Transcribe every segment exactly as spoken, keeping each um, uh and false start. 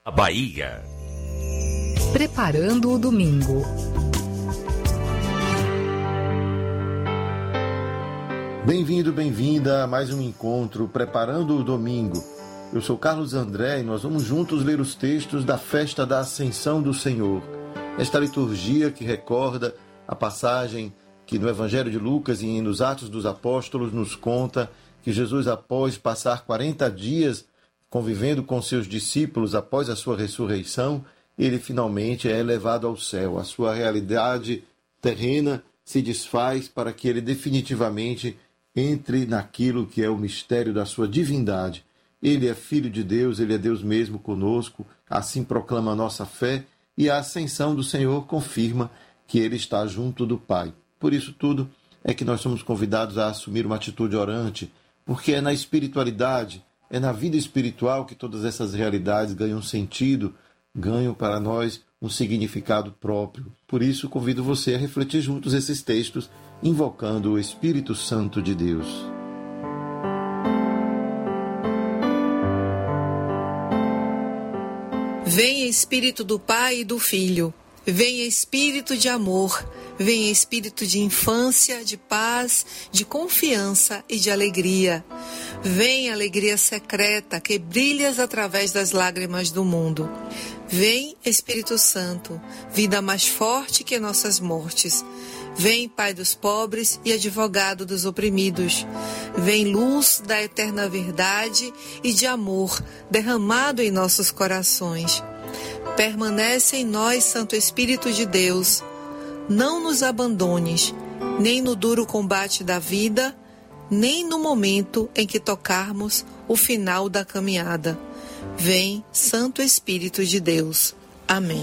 Bahia. Preparando o domingo. Bem-vindo, bem-vinda a mais um encontro Preparando o Domingo. Eu sou Carlos André e nós vamos juntos ler os textos da festa da Ascensão do Senhor. Esta liturgia que recorda a passagem que no Evangelho de Lucas e nos Atos dos Apóstolos nos conta que Jesus, após passar quarenta dias convivendo com seus discípulos após a sua ressurreição, ele finalmente é elevado ao céu. A sua realidade terrena se desfaz para que ele definitivamente entre naquilo que é o mistério da sua divindade. Ele é Filho de Deus, ele é Deus mesmo conosco, assim proclama a nossa fé, e a ascensão do Senhor confirma que ele está junto do Pai. Por isso tudo é que nós somos convidados a assumir uma atitude orante, porque é na espiritualidade, é na vida espiritual que todas essas realidades ganham sentido, ganham para nós um significado próprio. Por isso, convido você a refletir juntos esses textos, invocando o Espírito Santo de Deus. Venha Espírito do Pai e do Filho, venha Espírito de amor, venha Espírito de infância, de paz, de confiança e de alegria. Vem alegria secreta que brilhas através das lágrimas do mundo. Vem Espírito Santo, vida mais forte que nossas mortes. Vem Pai dos pobres e advogado dos oprimidos. Vem luz da eterna verdade e de amor derramado em nossos corações. Permanece em nós, Santo Espírito de Deus. Não nos abandones, nem no duro combate da vida, nem no momento em que tocarmos o final da caminhada. Vem, Santo Espírito de Deus. Amém.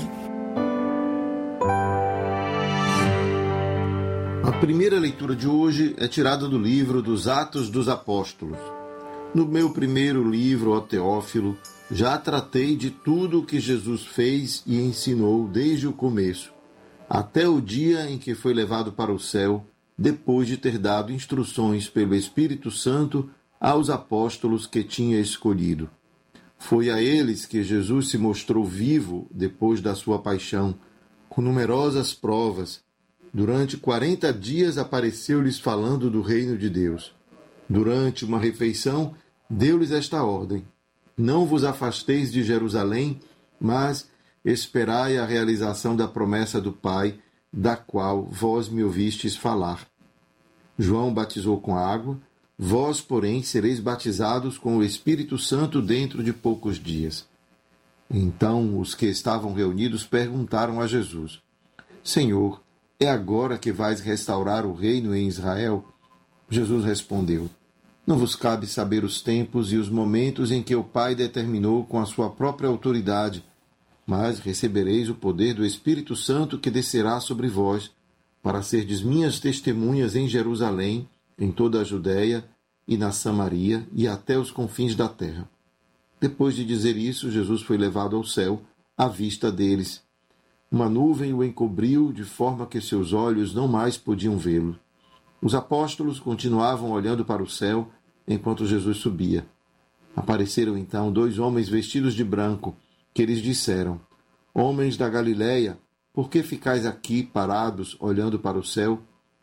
A primeira leitura de hoje é tirada do livro dos Atos dos Apóstolos. No meu primeiro livro, ó Teófilo, já tratei de tudo o que Jesus fez e ensinou desde o começo, até o dia em que foi levado para o céu, depois de ter dado instruções pelo Espírito Santo aos apóstolos que tinha escolhido. Foi a eles que Jesus se mostrou vivo depois da sua paixão, com numerosas provas. Durante quarenta dias apareceu-lhes falando do reino de Deus. Durante uma refeição, deu-lhes esta ordem: não vos afasteis de Jerusalém, mas esperai a realização da promessa do Pai, da qual vós me ouvistes falar. João batizou com água, vós, porém, sereis batizados com o Espírito Santo dentro de poucos dias. Então os que estavam reunidos perguntaram a Jesus: Senhor, é agora que vais restaurar o reino em Israel? Jesus respondeu: não vos cabe saber os tempos e os momentos em que o Pai determinou com a sua própria autoridade, mas recebereis o poder do Espírito Santo que descerá sobre vós, para serdes minhas testemunhas em Jerusalém, em toda a Judéia e na Samaria e até os confins da terra. Depois de dizer isso, Jesus foi levado ao céu, à vista deles. Uma nuvem o encobriu, de forma que seus olhos não mais podiam vê-lo. Os apóstolos continuavam olhando para o céu, enquanto Jesus subia. Apareceram então dois homens vestidos de branco, que lhes disseram: homens da Galileia, por que ficais aqui parados, olhando para o céu?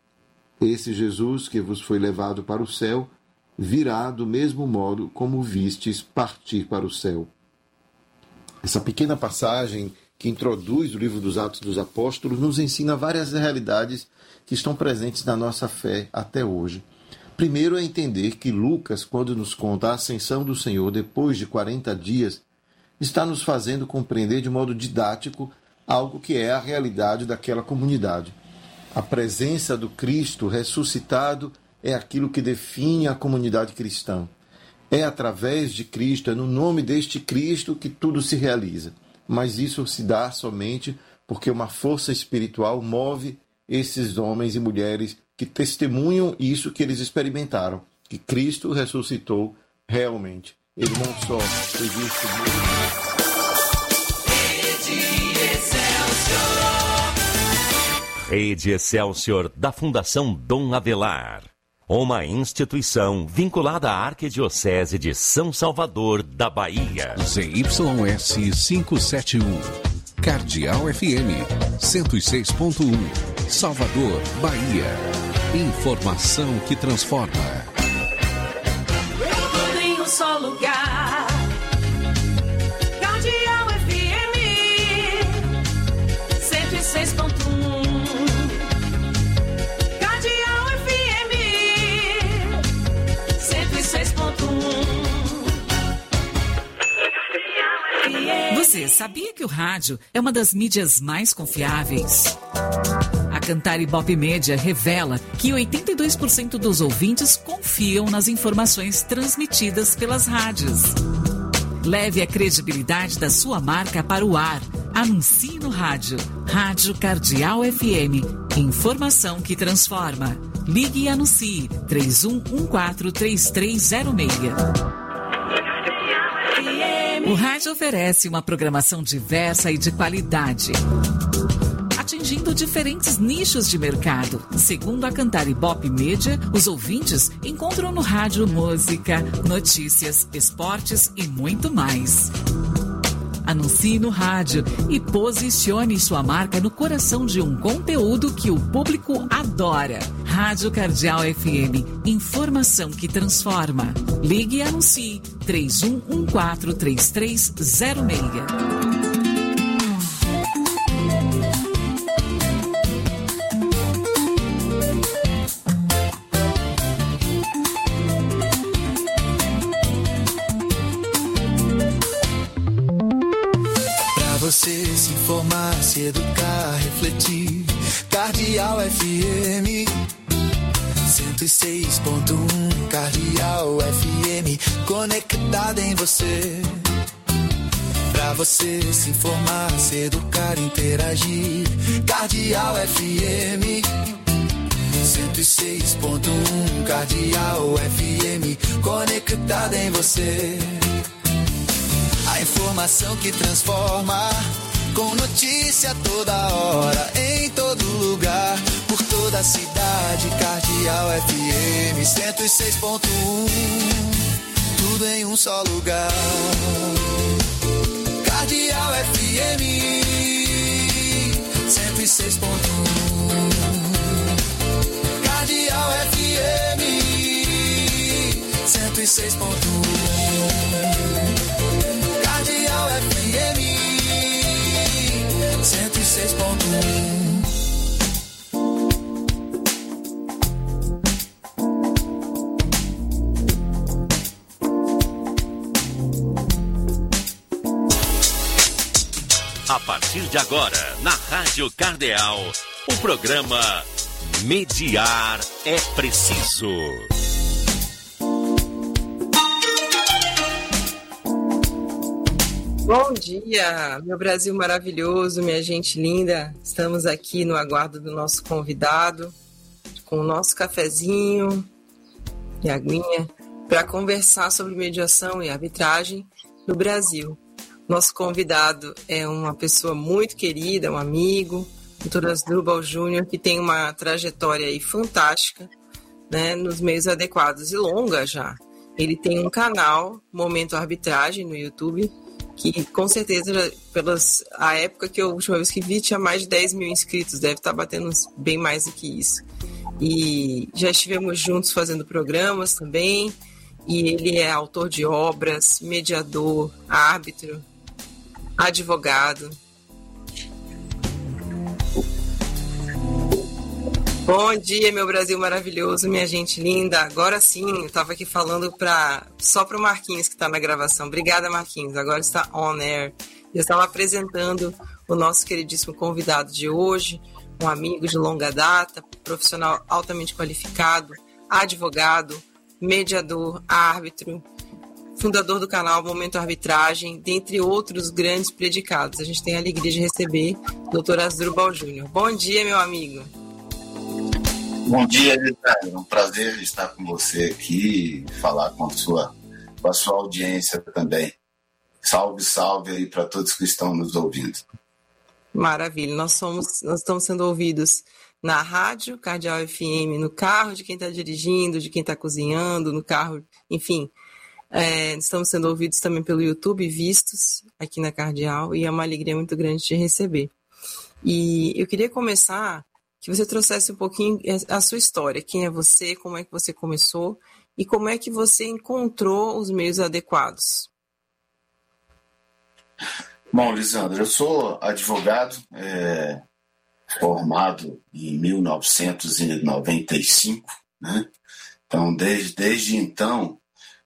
Esse Jesus que vos foi levado para o céu, virá do mesmo modo como vistes partir para o céu. Essa pequena passagem que introduz o livro dos Atos dos Apóstolos nos ensina várias realidades que estão presentes na nossa fé até hoje. Primeiro é entender que Lucas, quando nos conta a ascensão do Senhor depois de quarenta dias, está nos fazendo compreender de modo didático algo que é a realidade daquela comunidade. A presença do Cristo ressuscitado é aquilo que define a comunidade cristã. É através de Cristo, é no nome deste Cristo que tudo se realiza. Mas isso se dá somente porque uma força espiritual move esses homens e mulheres que testemunham isso que eles experimentaram, que Cristo ressuscitou realmente. Ele não só fez isso mesmo. Rede Excelsior da Fundação Dom Avelar. uma instituição vinculada à Arquidiocese de São Salvador da Bahia. Z Y S quinhentos e setenta e um, Cardeal F M, cento e seis ponto um, Salvador, Bahia. Informação que transforma. Tudo em um só lugar. Cardeal F M, cento e seis ponto um. Você sabia que o rádio é uma das mídias mais confiáveis? A Cantar Ibope Média revela que oitenta e dois por cento dos ouvintes confiam nas informações transmitidas pelas rádios. Leve a credibilidade da sua marca para o ar. Anuncie no rádio. Rádio Cardeal F M. Informação que transforma. Ligue e anuncie. três um um quatro, três três zero seis. O rádio oferece uma programação diversa e de qualidade, atingindo diferentes nichos de mercado. Segundo a Cantar Ibope Média, os ouvintes encontram no rádio música, notícias, esportes e muito mais. Anuncie no rádio e posicione sua marca no coração de um conteúdo que o público adora. Rádio Cardeal F M, informação que transforma. Ligue e anuncie três um um quatro, três três zero seis. Você se informar, se educar, refletir. Cardeal F M cento e seis ponto um, Cardeal F M, conectada em você. Pra você se informar, se educar, interagir. Cardeal F M cento e seis ponto um, Cardeal F M, conectada em você. A informação que transforma, com notícia toda hora, em todo lugar, por toda a cidade. Cardeal F M cento e seis ponto um, tudo em um só lugar. Cardeal F M cento e seis ponto um, Cardeal F M cento e seis ponto um. Cardeal F M cento e seis ponto um. A partir de agora, na Rádio Cardeal, o programa Mediar é Preciso. Bom dia, meu Brasil maravilhoso, minha gente linda. Estamos aqui no aguardo do nosso convidado, com o nosso cafezinho e aguinha, para conversar sobre mediação e arbitragem no Brasil. Nosso convidado é uma pessoa muito querida, um amigo, doutor Asdrubal Júnior, que tem uma trajetória aí fantástica, né, nos meios adequados e longa já. Ele tem um canal, Momento Arbitragem, no YouTube, que com certeza, pelas, a época que eu, a última vez que vi, tinha mais de dez mil inscritos, deve estar batendo bem mais do que isso. E já estivemos juntos fazendo programas também, e ele é autor de obras, mediador, árbitro, advogado. Bom dia, meu Brasil maravilhoso, minha gente linda. Agora sim, eu estava aqui falando pra, só para o Marquinhos que está na gravação. Obrigada, Marquinhos. Agora está on air. Eu estava apresentando o nosso queridíssimo convidado de hoje, um amigo de longa data, profissional altamente qualificado, advogado, mediador, árbitro, fundador do canal Momento Arbitragem, dentre outros grandes predicados. A gente tem a alegria de receber o doutor Asdrubal Júnior. Bom dia, meu amigo. Bom dia, Rita. É um prazer estar com você aqui e falar com a sua, com a sua audiência também. Salve, salve aí para todos que estão nos ouvindo. Maravilha. Nós, somos, nós estamos sendo ouvidos na rádio, Cardeal F M, no carro de quem está dirigindo, de quem está cozinhando, no carro, enfim. É, estamos sendo ouvidos também pelo YouTube, vistos aqui na Cardeal, e é uma alegria muito grande te receber. E eu queria começar que você trouxesse um pouquinho a sua história, quem é você, como é que você começou e como é que você encontrou os meios adequados. Bom, Lisandro, eu sou advogado, é, formado em mil novecentos e noventa e cinco, né? Então, desde, desde então,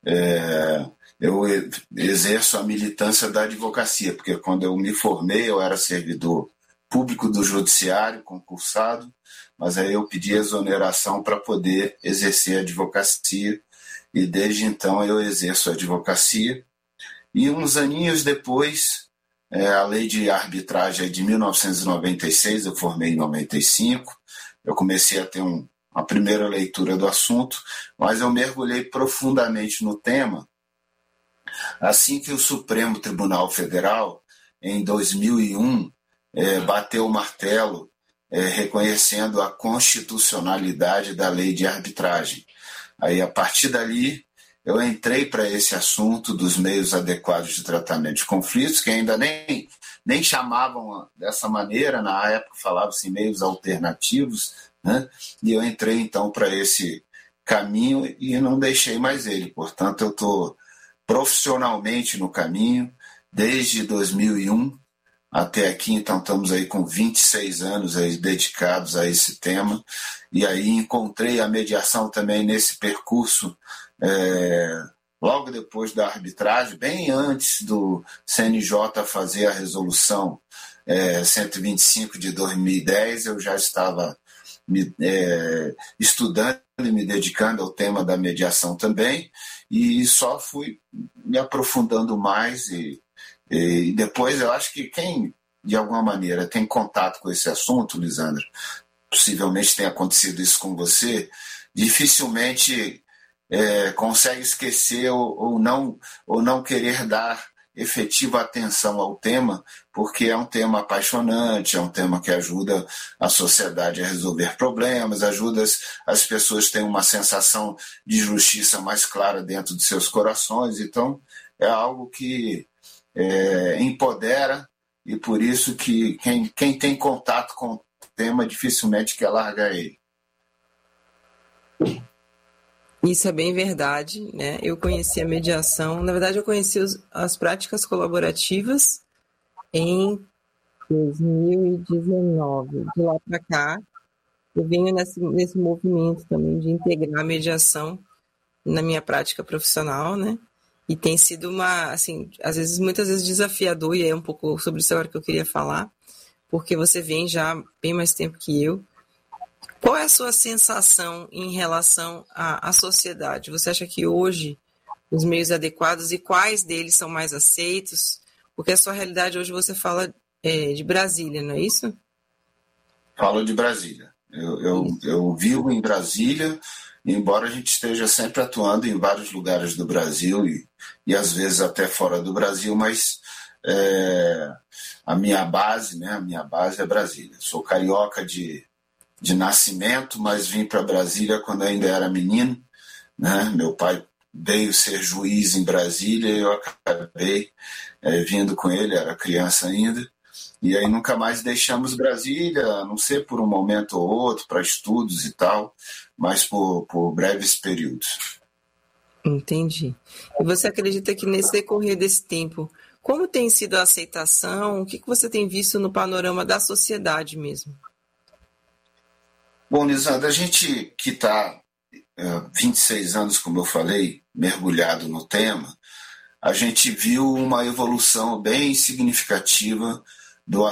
é, eu exerço a militância da advocacia, porque quando eu me formei eu era servidor público do judiciário, concursado, mas aí eu pedi exoneração para poder exercer a advocacia, e desde então eu exerço a advocacia. E uns aninhos depois, é, a lei de arbitragem é de mil novecentos e noventa e seis, eu formei em noventa e cinco, eu comecei a ter um, uma primeira leitura do assunto, mas eu mergulhei profundamente no tema assim que o Supremo Tribunal Federal, em dois mil e um, é, bateu o martelo é, reconhecendo a constitucionalidade da lei de arbitragem. Aí, a partir dali, eu entrei para esse assunto dos meios adequados de tratamento de conflitos, que ainda nem, nem chamavam dessa maneira, na época falavam-se meios alternativos, né? E eu entrei então para esse caminho e não deixei mais ele. Portanto, eu estou profissionalmente no caminho desde dois mil e um até aqui, então estamos aí com vinte e seis anos aí dedicados a esse tema, e aí encontrei a mediação também nesse percurso, é, logo depois da arbitragem, bem antes do C N J fazer a resolução é, cento e vinte e cinco de dois mil e dez, eu já estava me, é, estudando e me dedicando ao tema da mediação também, e só fui me aprofundando mais, e, e depois eu acho que quem, de alguma maneira, tem contato com esse assunto, Lisandro, possivelmente tenha acontecido isso com você, dificilmente é, consegue esquecer ou, ou, não, ou não querer dar efetiva atenção ao tema, porque é um tema apaixonante, é um tema que ajuda a sociedade a resolver problemas, ajuda as, as pessoas a terem uma sensação de justiça mais clara dentro de seus corações. Então, é algo que é, empodera, e por isso que quem, quem tem contato com o tema dificilmente quer largar ele. Isso é bem verdade, né? Eu conheci a mediação, na verdade eu conheci os, as práticas colaborativas em dois mil e dezenove. De lá para cá, eu venho nesse, nesse movimento também de integrar a mediação na minha prática profissional, né? E tem sido uma, assim, às vezes, muitas vezes desafiador, e é um pouco sobre isso agora que eu queria falar, porque você vem já bem mais tempo que eu. Qual é a sua sensação em relação à, à sociedade? Você acha que hoje os meios adequados, e quais deles são mais aceitos? Porque a sua realidade hoje você fala é, de Brasília, não é isso? Falo de Brasília. Eu, eu, eu vivo em Brasília, embora a gente esteja sempre atuando em vários lugares do Brasil e, e às vezes até fora do Brasil, mas é, a minha base, né, a minha base é Brasília. Sou carioca de, de nascimento, mas vim para Brasília quando ainda era menino, né? Meu pai veio ser juiz em Brasília e eu acabei é, vindo com ele, era criança ainda. E aí nunca mais deixamos Brasília, a não ser por um momento ou outro, para estudos e tal, mas por, por breves períodos. Entendi. E você acredita que nesse decorrer desse tempo, como tem sido a aceitação? O que você tem visto no panorama da sociedade mesmo? Bom, Lisandro, a gente que está uh, vinte e seis anos, como eu falei, mergulhado no tema, a gente viu uma evolução bem significativa